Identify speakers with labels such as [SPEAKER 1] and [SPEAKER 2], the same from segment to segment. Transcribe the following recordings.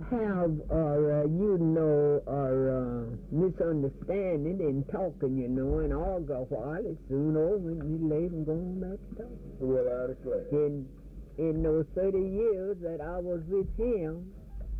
[SPEAKER 1] have misunderstanding and talking, and argue a while. It's soon over and we leave and go on back to talking.
[SPEAKER 2] Well, I declare.
[SPEAKER 1] In those 30 years that I was with him,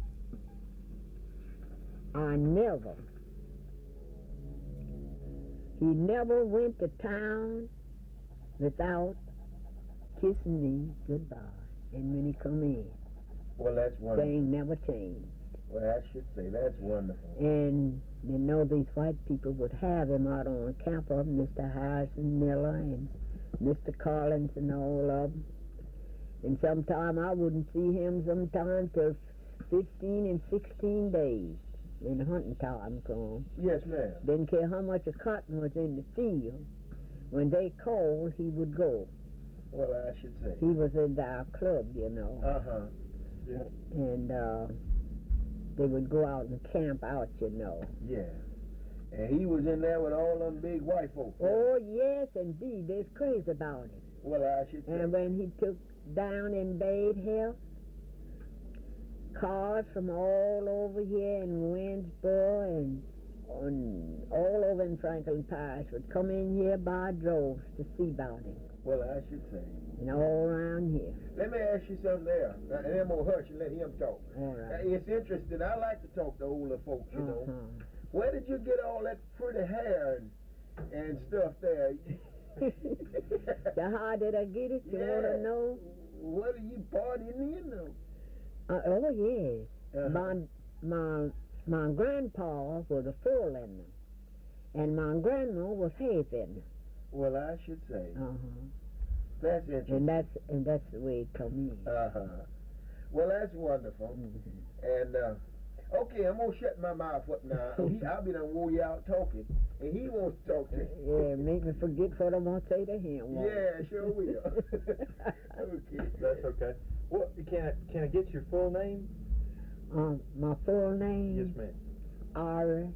[SPEAKER 1] he never went to town without kissing me goodbye. And when he come in,
[SPEAKER 2] well, that's wonderful.
[SPEAKER 1] Thing never changed.
[SPEAKER 2] Well, I should say that's wonderful.
[SPEAKER 1] And these white people would have him out on camp of Mr. Harrison Miller and Mr. Collins and all of them. And sometime I wouldn't see him sometime till 15 and 16 days when hunting time come.
[SPEAKER 2] Yes, ma'am.
[SPEAKER 1] Didn't care how much of cotton was in the field. When they called, he would go.
[SPEAKER 2] Well, I should say.
[SPEAKER 1] He was in our club,
[SPEAKER 2] Uh-huh. Yeah.
[SPEAKER 1] And they would go out and camp out,
[SPEAKER 2] Yeah. And he was in there with all them big white folks.
[SPEAKER 1] Oh, yes, indeed. They're crazy about it.
[SPEAKER 2] Well, I should say.
[SPEAKER 1] And when he took down in Bade Hill, cars from all over here in Winsboro and all over in Franklin Parish would come in here by droves to see about him.
[SPEAKER 2] Well, I should say.
[SPEAKER 1] And all around here.
[SPEAKER 2] Let me ask you something there. And I'm going to hush and let him talk.
[SPEAKER 1] All right.
[SPEAKER 2] It's interesting. I like to talk to older folks, know. Where did you get all that pretty hair and stuff there?
[SPEAKER 1] So how did I get it? You want to know?
[SPEAKER 2] What are you partying in, though?
[SPEAKER 1] Oh, yes. My grandpa was a four-lender, and my grandma was half-lender.
[SPEAKER 2] Well, I should say.
[SPEAKER 1] Uh-huh.
[SPEAKER 2] That's interesting.
[SPEAKER 1] And that's the way it come in.
[SPEAKER 2] Uh-huh. Well, that's wonderful.
[SPEAKER 1] Mm-hmm.
[SPEAKER 2] And, okay, I'm going to shut my mouth up now. I'll be done wore you out talking, and he wants to talk to you.
[SPEAKER 1] Yeah, make me forget what I want to say to him.
[SPEAKER 2] Yeah, sure will. Okay.
[SPEAKER 3] That's okay. What can I get your full name?
[SPEAKER 1] My full name?
[SPEAKER 3] Yes, ma'am.
[SPEAKER 1] Ira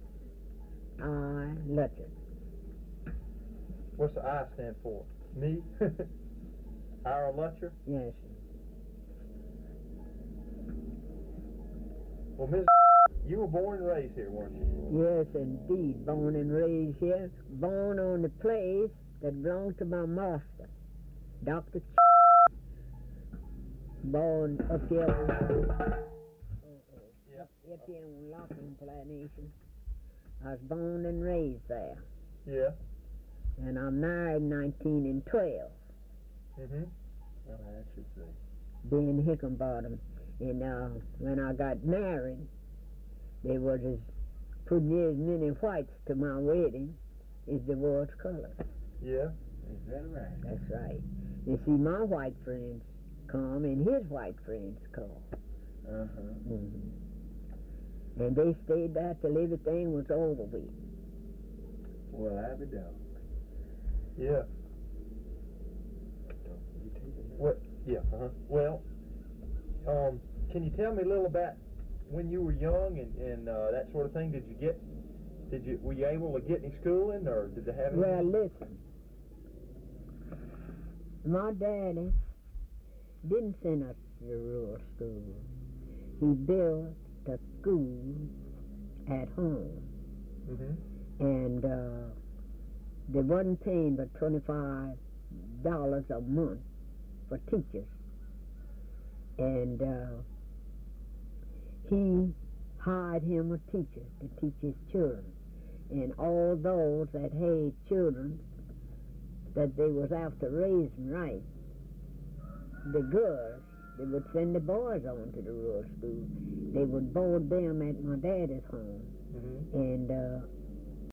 [SPEAKER 1] I. Lutcher.
[SPEAKER 3] What's the I stand for? Me? Ira Lutcher?
[SPEAKER 1] Yes.
[SPEAKER 3] Well, Ms. You were born and raised here, weren't you?
[SPEAKER 1] Yes, indeed. Born and raised here. Born on the place that belonged to my master, Dr. Born up here up here on Locking Plantation. I was born and raised there.
[SPEAKER 3] Yeah.
[SPEAKER 1] And I'm married 1912.
[SPEAKER 3] Mm-hmm.
[SPEAKER 2] Well, I should say.
[SPEAKER 1] Being Hickenbottom. And when I got married, they were just putting as many whites to my wedding as there was colors.
[SPEAKER 3] Yeah.
[SPEAKER 2] Is that right?
[SPEAKER 1] That's right. You see, my white friends come and his white friends come.
[SPEAKER 2] Uh-huh.
[SPEAKER 1] Mm-hmm. And they stayed there till everything was over with.
[SPEAKER 2] Well, I be done.
[SPEAKER 3] Yeah. What? Yeah. Uh-huh. Well, can you tell me a little about when you were young and that sort of thing? Were you able to get any schooling, or did they have any?
[SPEAKER 1] Well, listen. My daddy didn't send us to the rural school. He built a school at home.
[SPEAKER 3] Mm-hmm.
[SPEAKER 1] And they wasn't paying but $25 a month for teachers. And he hired him a teacher to teach his children. And all those that had children that they was after raising right, the girls, they would send the boys on to the rural school. They would board them at my daddy's home.
[SPEAKER 3] Mm-hmm.
[SPEAKER 1] And